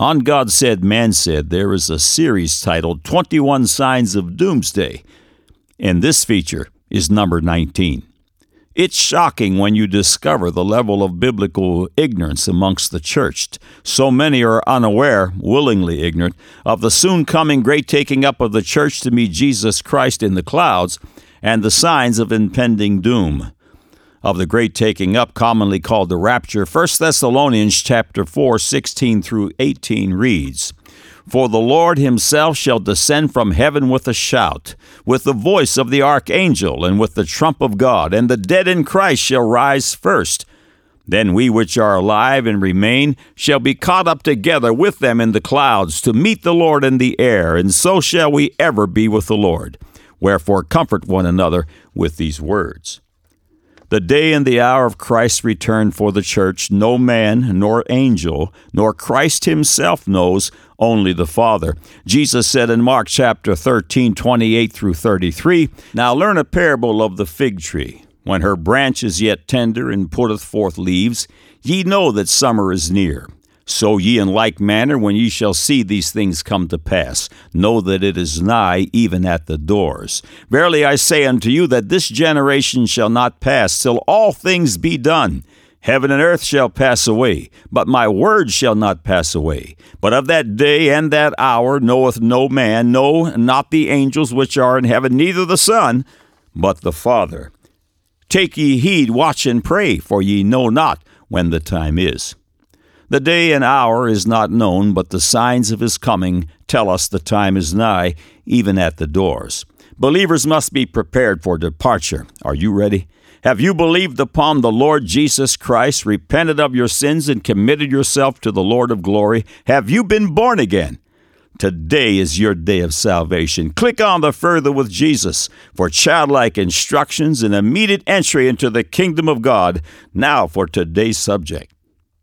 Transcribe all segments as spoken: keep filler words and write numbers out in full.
On God Said, Man Said, there is a series titled twenty-one Signs of Doomsday, and this feature is number nineteen. It's shocking when you discover the level of biblical ignorance amongst the church. So many are unaware, willingly ignorant, of the soon-coming great taking up of the church to meet Jesus Christ in the clouds and the signs of impending doom. Of the great taking up, commonly called the rapture, First Thessalonians chapter four, sixteen through eighteen reads, "For the Lord himself shall descend from heaven with a shout, with the voice of the archangel, and with the trump of God, and the dead in Christ shall rise first. Then we which are alive and remain shall be caught up together with them in the clouds to meet the Lord in the air, and so shall we ever be with the Lord. Wherefore comfort one another with these words." The day and the hour of Christ's return for the church, no man, nor angel, nor Christ himself knows, only the Father. Jesus said in Mark chapter thirteen, twenty-eight through thirty-three, "Now learn a parable of the fig tree. When her branch is yet tender and putteth forth leaves, ye know that summer is near. So ye in like manner, when ye shall see these things come to pass, know that it is nigh, even at the doors. Verily I say unto you, that this generation shall not pass till all things be done. Heaven and earth shall pass away, but my word shall not pass away. But of that day and that hour knoweth no man, no, not the angels which are in heaven, neither the Son, but the Father. Take ye heed, watch and pray, for ye know not when the time is." The day and hour is not known, but the signs of his coming tell us the time is nigh, even at the doors. Believers must be prepared for departure. Are you ready? Have you believed upon the Lord Jesus Christ, repented of your sins, and committed yourself to the Lord of glory? Have you been born again? Today is your day of salvation. Click on the Further with Jesus for childlike instructions and immediate entry into the kingdom of God. Now for today's subject.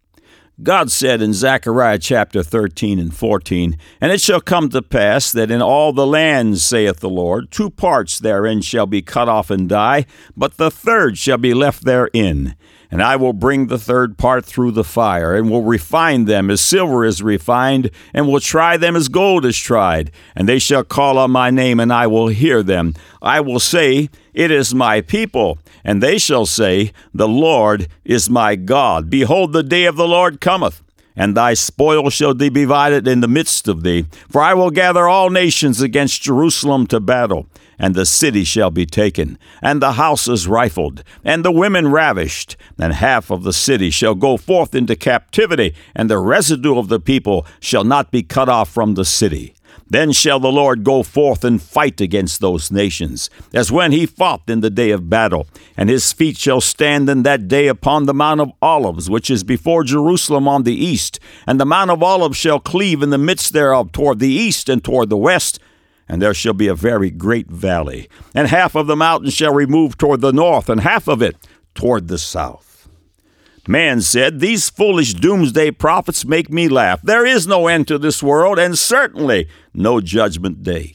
God said in Zechariah chapter thirteen and fourteen, "And it shall come to pass that in all the land, saith the Lord, two parts therein shall be cut off and die, but the third shall be left therein. And I will bring the third part through the fire, and will refine them as silver is refined, and will try them as gold is tried. And they shall call on my name, and I will hear them. I will say, It is my people. And they shall say, The Lord is my God. Behold, the day of the Lord cometh, and thy spoil shall be divided in the midst of thee. For I will gather all nations against Jerusalem to battle, and the city shall be taken, and the houses rifled, and the women ravished. And half of the city shall go forth into captivity, and the residue of the people shall not be cut off from the city. Then shall the Lord go forth and fight against those nations, as when he fought in the day of battle. And his feet shall stand in that day upon the Mount of Olives, which is before Jerusalem on the east. And the Mount of Olives shall cleave in the midst thereof toward the east and toward the west. And there shall be a very great valley. And half of the mountain shall remove toward the north, and half of it toward the south. Man said, "These foolish doomsday prophets make me laugh. There is no end to this world, and certainly no judgment day."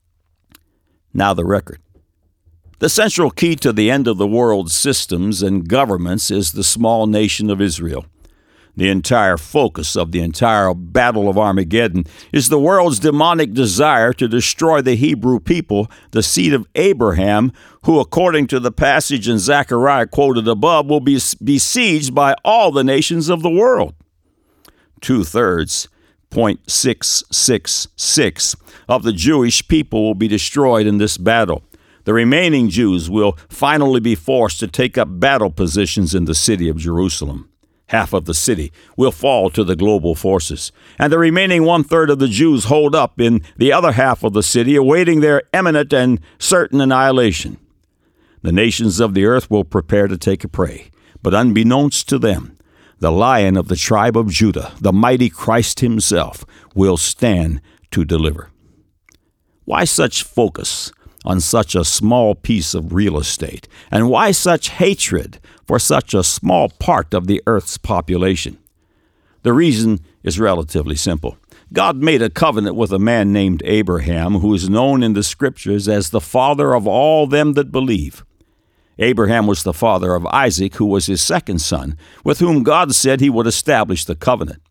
Now the record. The central key to the end of the world's systems and governments is the small nation of Israel. The entire focus of the entire Battle of Armageddon is the world's demonic desire to destroy the Hebrew people, the seed of Abraham, who, according to the passage in Zechariah quoted above, will be besieged by all the nations of the world. Two-thirds, point six six six, of the Jewish people will be destroyed in this battle. The remaining Jews will finally be forced to take up battle positions in the city of Jerusalem. Half of the city will fall to the global forces, and the remaining one-third of the Jews hold up in the other half of the city, awaiting their imminent and certain annihilation. The nations of the earth will prepare to take a prey, but unbeknownst to them, the Lion of the tribe of Judah, the mighty Christ himself, will stand to deliver. Why such focus on such a small piece of real estate? And why such hatred for such a small part of the earth's population? The reason is relatively simple. God made a covenant with a man named Abraham, who is known in the Scriptures as the father of all them that believe. Abraham was the father of Isaac, who was his second son, with whom God said he would establish the covenant.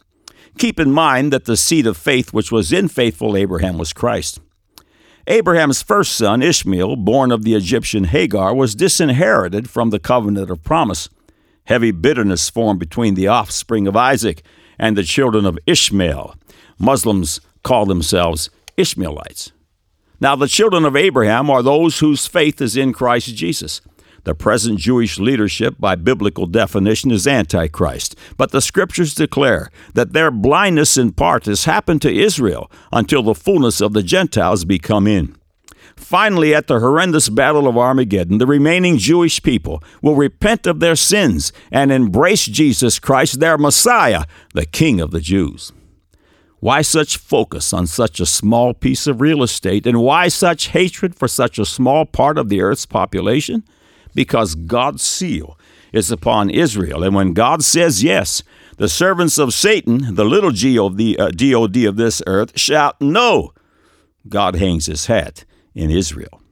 Keep in mind that the seed of faith which was in faithful Abraham was Christ. Abraham's first son, Ishmael, born of the Egyptian Hagar, was disinherited from the covenant of promise. Heavy bitterness formed between the offspring of Isaac and the children of Ishmael. Muslims call themselves Ishmaelites. Now, the children of Abraham are those whose faith is in Christ Jesus. The present Jewish leadership, by biblical definition, is Antichrist. But the Scriptures declare that their blindness in part has happened to Israel until the fullness of the Gentiles be come in. Finally, at the horrendous battle of Armageddon, the remaining Jewish people will repent of their sins and embrace Jesus Christ, their Messiah, the King of the Jews. Why such focus on such a small piece of real estate, and why such hatred for such a small part of the earth's population? Because God's seal is upon Israel, and when God says yes, the servants of Satan, the little G O D, uh, D O D of this earth, shout no. God hangs his hat in Israel.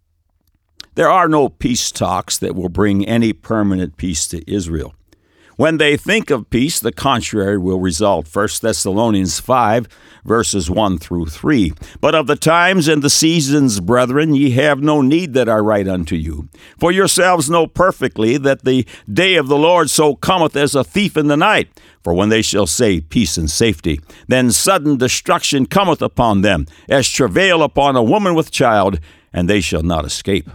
There are no peace talks that will bring any permanent peace to Israel. When they think of peace, the contrary will result. First Thessalonians five, verses one through three. But of the times and the seasons, brethren, ye have no need that I write unto you. For yourselves know perfectly that the day of the Lord so cometh as a thief in the night. For when they shall say peace and safety, then sudden destruction cometh upon them, as travail upon a woman with child, and they shall not escape.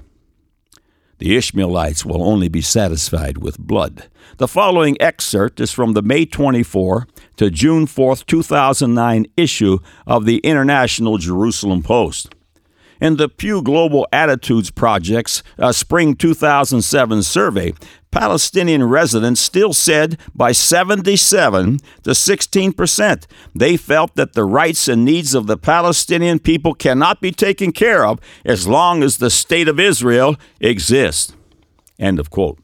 The Ishmaelites will only be satisfied with blood. The following excerpt is from the May twenty-fourth to June fourth, two thousand nine issue of the International Jerusalem Post. In the Pew Global Attitudes Project's uh, Spring two thousand seven survey, Palestinian residents still said by seventy-seven to sixteen percent they felt that the rights and needs of the Palestinian people cannot be taken care of as long as the State of Israel exists. End of quote.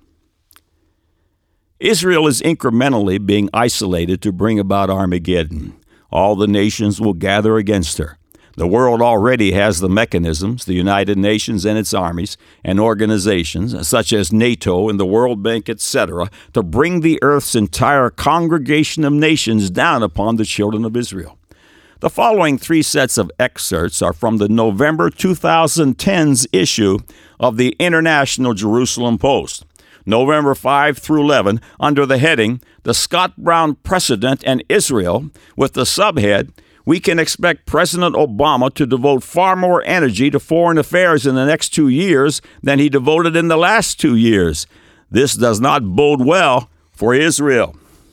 Israel is incrementally being isolated to bring about Armageddon. All the nations will gather against her. The world already has the mechanisms, the United Nations and its armies and organizations, such as NATO and the World Bank, et cetera, to bring the earth's entire congregation of nations down upon the children of Israel. The following three sets of excerpts are from the November twenty ten's issue of the International Jerusalem Post. November fifth through eleven, under the heading, The Scott Brown Precedent and Israel, with the subhead, We can expect President Obama to devote far more energy to foreign affairs in the next two years than he devoted in the last two years. This does not bode well for Israel.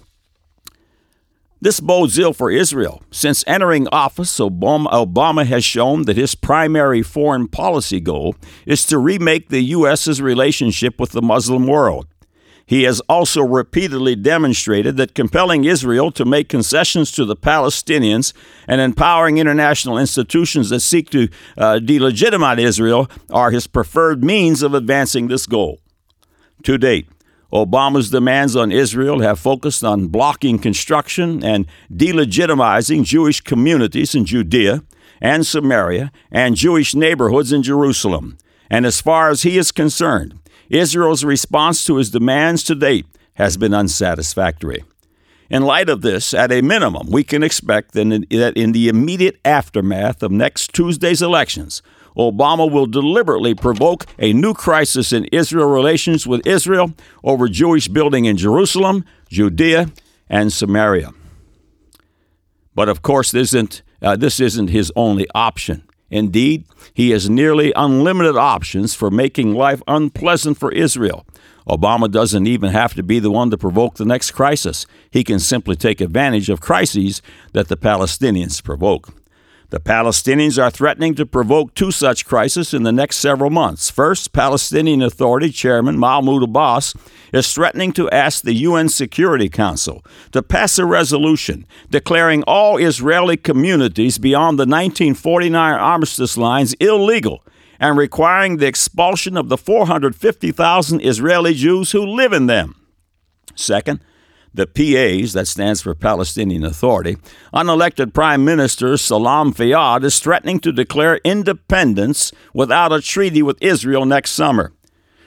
This bodes ill for Israel. Since entering office, Obama, Obama has shown that his primary foreign policy goal is to remake the U S's relationship with the Muslim world. He has also repeatedly demonstrated that compelling Israel to make concessions to the Palestinians and empowering international institutions that seek to uh, delegitimize Israel are his preferred means of advancing this goal. To date, Obama's demands on Israel have focused on blocking construction and delegitimizing Jewish communities in Judea and Samaria and Jewish neighborhoods in Jerusalem. And as far as he is concerned, Israel's response to his demands to date has been unsatisfactory. In light of this, at a minimum, we can expect that in the immediate aftermath of next Tuesday's elections, Obama will deliberately provoke a new crisis in Israel relations with Israel over Jewish building in Jerusalem, Judea, and Samaria. But of course, this isn't, uh, this isn't his only option. Indeed, he has nearly unlimited options for making life unpleasant for Israel. Obama doesn't even have to be the one to provoke the next crisis. He can simply take advantage of crises that the Palestinians provoke. The Palestinians are threatening to provoke two such crises in the next several months. First, Palestinian Authority Chairman Mahmoud Abbas is threatening to ask the U N Security Council to pass a resolution declaring all Israeli communities beyond the nineteen forty-nine armistice lines illegal and requiring the expulsion of the four hundred fifty thousand Israeli Jews who live in them. Second, the P As, that stands for Palestinian Authority, unelected Prime Minister Salam Fayyad is threatening to declare independence without a treaty with Israel next summer.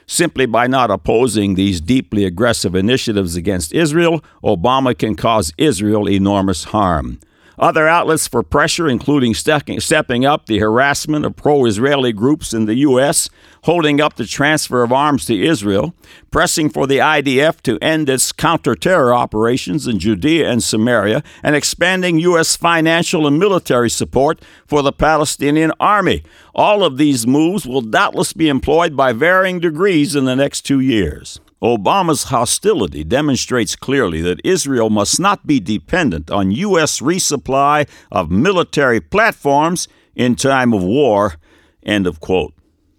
Simply by not opposing these deeply aggressive initiatives against Israel, Obama can cause Israel enormous harm. Other outlets for pressure, including stepping up the harassment of pro-Israeli groups in the U S, holding up the transfer of arms to Israel, pressing for the I D F to end its counter-terror operations in Judea and Samaria, and expanding U S financial and military support for the Palestinian army. All of these moves will doubtless be employed by varying degrees in the next two years. Obama's hostility demonstrates clearly that Israel must not be dependent on U S resupply of military platforms in time of war. End of quote.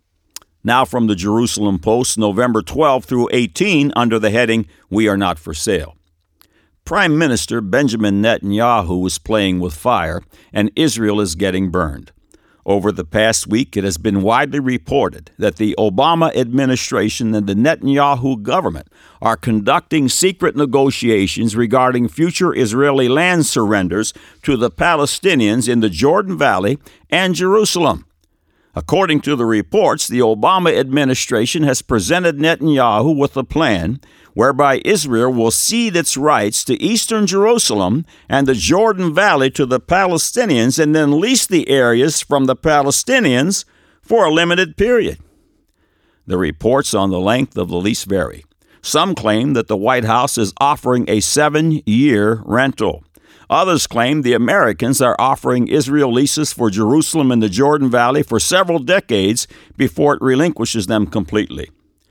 Now from the Jerusalem Post, November twelfth through eighteenth, under the heading, "We Are Not for Sale." Prime Minister Benjamin Netanyahu is playing with fire, and Israel is getting burned. Over the past week, it has been widely reported that the Obama administration and the Netanyahu government are conducting secret negotiations regarding future Israeli land surrenders to the Palestinians in the Jordan Valley and Jerusalem. According to the reports, the Obama administration has presented Netanyahu with a plan whereby Israel will cede its rights to eastern Jerusalem and the Jordan Valley to the Palestinians and then lease the areas from the Palestinians for a limited period. The reports on the length of the lease vary. Some claim that the White House is offering a seven-year rental. Others claim the Americans are offering Israel leases for Jerusalem and the Jordan Valley for several decades before it relinquishes them completely.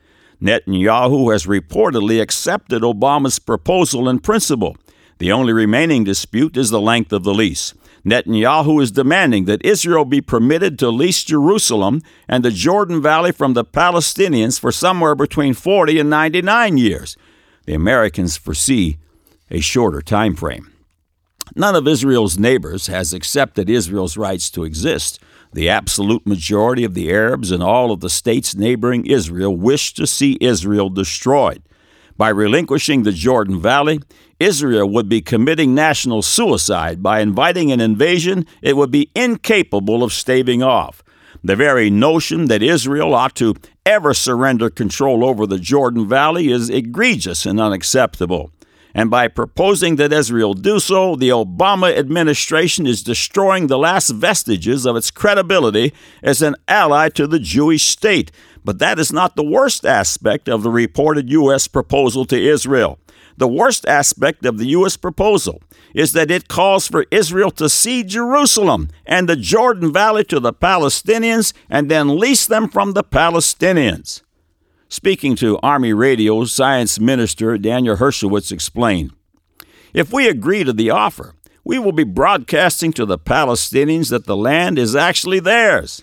Netanyahu has reportedly accepted Obama's proposal in principle. The only remaining dispute is the length of the lease. Netanyahu is demanding that Israel be permitted to lease Jerusalem and the Jordan Valley from the Palestinians for somewhere between forty and ninety-nine years. The Americans foresee a shorter time frame. None of Israel's neighbors has accepted Israel's rights to exist. The absolute majority of the Arabs in all of the states neighboring Israel wish to see Israel destroyed. By relinquishing the Jordan Valley, Israel would be committing national suicide by inviting an invasion it would be incapable of staving off. The very notion that Israel ought to ever surrender control over the Jordan Valley is egregious and unacceptable. And by proposing that Israel do so, the Obama administration is destroying the last vestiges of its credibility as an ally to the Jewish state. But that is not the worst aspect of the reported U S proposal to Israel. The worst aspect of the U S proposal is that it calls for Israel to cede Jerusalem and the Jordan Valley to the Palestinians and then lease them from the Palestinians. Speaking to Army Radio's Science Minister Daniel Hershowitz explained, "If we agree to the offer, we will be broadcasting to the Palestinians that the land is actually theirs."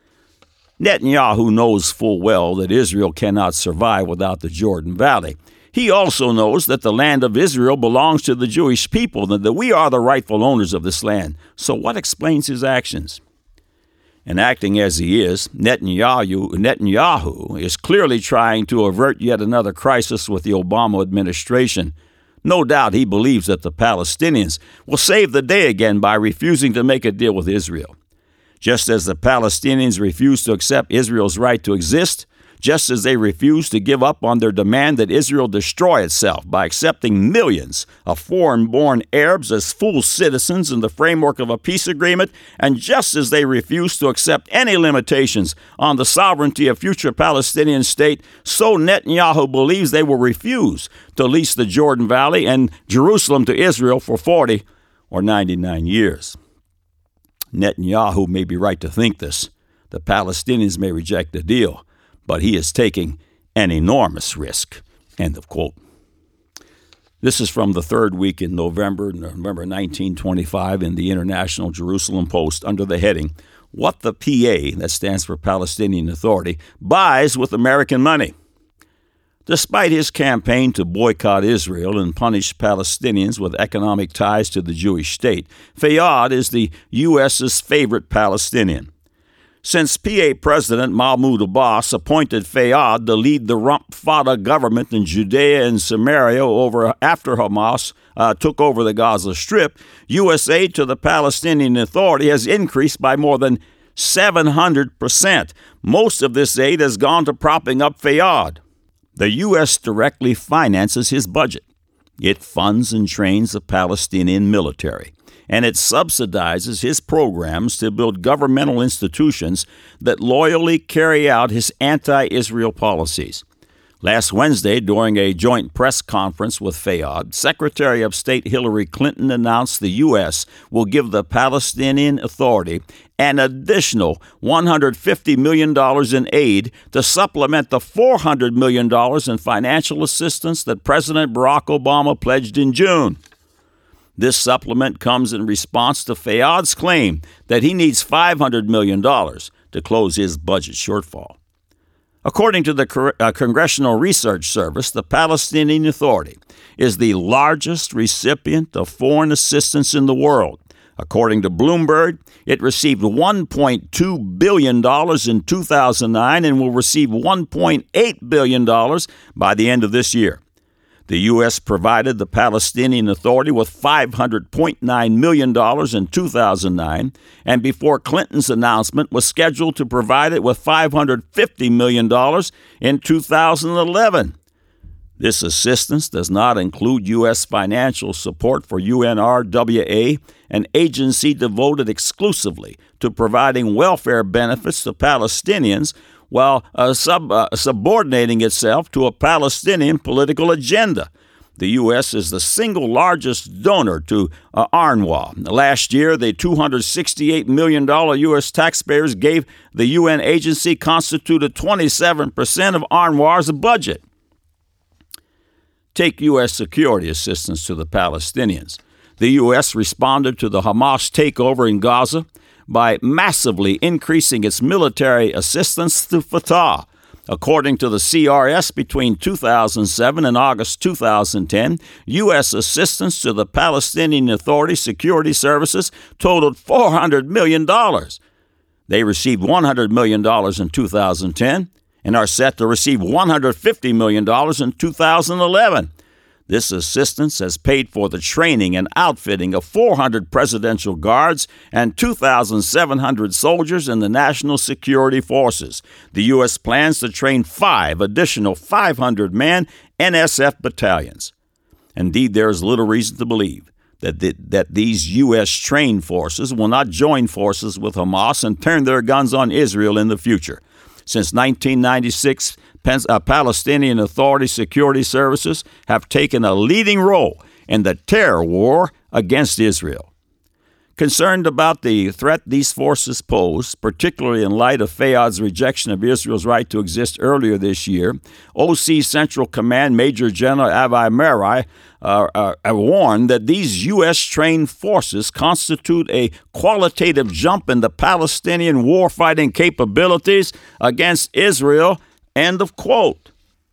Netanyahu knows full well that Israel cannot survive without the Jordan Valley. He also knows that the land of Israel belongs to the Jewish people and that we are the rightful owners of this land. So what explains his actions? And acting as he is, Netanyahu, Netanyahu is clearly trying to avert yet another crisis with the Obama administration. No doubt he believes that the Palestinians will save the day again by refusing to make a deal with Israel. Just as the Palestinians refuse to accept Israel's right to exist, just as they refuse to give up on their demand that Israel destroy itself by accepting millions of foreign-born Arabs as full citizens in the framework of a peace agreement, and just as they refuse to accept any limitations on the sovereignty of future Palestinian state, so Netanyahu believes they will refuse to lease the Jordan Valley and Jerusalem to Israel for forty or ninety-nine years. Netanyahu may be right to think this. The Palestinians may reject the deal, but he is taking an enormous risk. End of quote. This is from the third week in November, November nineteen twenty-five, in the International Jerusalem Post under the heading, "What the P A," that stands for Palestinian Authority, "buys with American money." Despite his campaign to boycott Israel and punish Palestinians with economic ties to the Jewish state, Fayyad is the U S's favorite Palestinian. Since P A President Mahmoud Abbas appointed Fayyad to lead the Rump Fatah government in Judea and Samaria over after Hamas uh, took over the Gaza Strip, U S aid to the Palestinian Authority has increased by more than seven hundred percent. Most of this aid has gone to propping up Fayyad. The U S directly finances his budget. It funds and trains the Palestinian military, and it subsidizes his programs to build governmental institutions that loyally carry out his anti-Israel policies. Last Wednesday, during a joint press conference with Fayyad, Secretary of State Hillary Clinton announced the U S will give the Palestinian Authority an additional one hundred fifty million dollars in aid to supplement the four hundred million dollars in financial assistance that President Barack Obama pledged in June. This supplement comes in response to Fayyad's claim that he needs five hundred million dollars to close his budget shortfall. According to the uh, Congressional Research Service, the Palestinian Authority is the largest recipient of foreign assistance in the world. According to Bloomberg, it received one point two billion dollars in two thousand nine and will receive one point eight billion dollars by the end of this year. The U S provided the Palestinian Authority with five hundred point nine million dollars in two thousand nine, and before Clinton's announcement was scheduled to provide it with five hundred fifty million dollars in two thousand eleven. This assistance does not include U S financial support for U N R W A, an agency devoted exclusively to providing welfare benefits to Palestinians, while uh, sub, uh, subordinating itself to a Palestinian political agenda. The U S is the single largest donor to uh, UNRWA. Last year, the two hundred sixty-eight million dollars U S taxpayers gave the U N agency constituted twenty-seven percent of UNRWA's budget. Take U S security assistance to the Palestinians. The U S responded to the Hamas takeover in Gaza by massively increasing its military assistance to Fatah. According to the C R S, between two thousand seven and August two thousand ten, U S assistance to the Palestinian Authority security services totaled four hundred million dollars. They received one hundred million dollars in two thousand ten and are set to receive one hundred fifty million dollars in two thousand eleven. This assistance has paid for the training and outfitting of four hundred presidential guards and two thousand seven hundred soldiers in the National Security Forces. The U S plans to train five additional five hundred man N S F battalions. Indeed, there is little reason to believe that, the, that these U S trained forces will not join forces with Hamas and turn their guns on Israel in the future. Since nineteen ninety-six, Uh, Palestinian Authority security services have taken a leading role in the terror war against Israel. Concerned about the threat these forces pose, particularly in light of Fayyad's rejection of Israel's right to exist earlier this year, O C Central Command Major General Avi Mari uh, uh, warned that these U S-trained forces constitute a qualitative jump in the Palestinian warfighting capabilities against Israel. End of quote.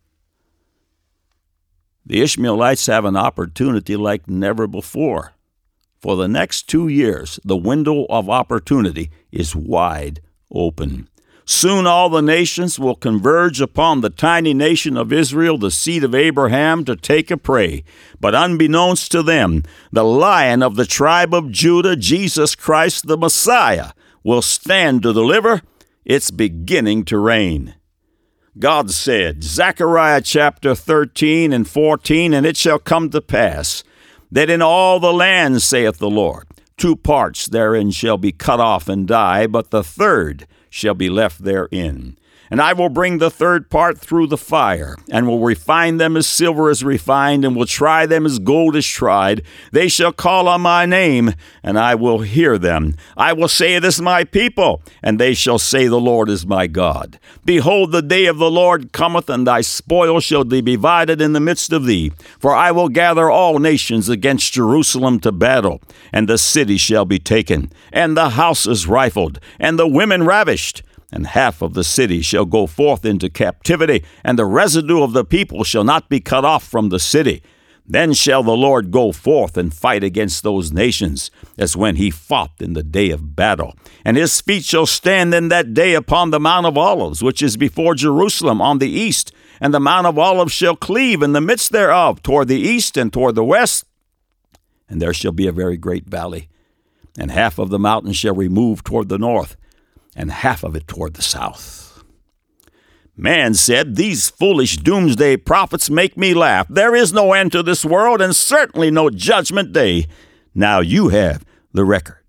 The Ishmaelites have an opportunity like never before. For the next two years, the window of opportunity is wide open. Soon all the nations will converge upon the tiny nation of Israel, the seed of Abraham, to take a prey. But unbeknownst to them, the Lion of the tribe of Judah, Jesus Christ the Messiah, will stand to deliver. It's beginning to reign. God said, Zechariah chapter thirteen and fourteen, and it shall come to pass that in all the land, saith the Lord, two parts therein shall be cut off and die, but the third shall be left therein. And I will bring the third part through the fire, and will refine them as silver is refined, and will try them as gold is tried. They shall call on my name, and I will hear them. I will say, it is my people, and they shall say, the Lord is my God. Behold, the day of the Lord cometh, and thy spoil shall be divided in the midst of thee. For I will gather all nations against Jerusalem to battle, and the city shall be taken, and the houses rifled, and the women ravished. And half of the city shall go forth into captivity, and the residue of the people shall not be cut off from the city. Then shall the Lord go forth and fight against those nations, as when he fought in the day of battle. And his feet shall stand in that day upon the Mount of Olives, which is before Jerusalem on the east. And the Mount of Olives shall cleave in the midst thereof, toward the east and toward the west. And there shall be a very great valley. And half of the mountain shall remove toward the north, and half of it toward the south. Man said, "These foolish doomsday prophets make me laugh. There is no end to this world and certainly no judgment day." Now you have the record.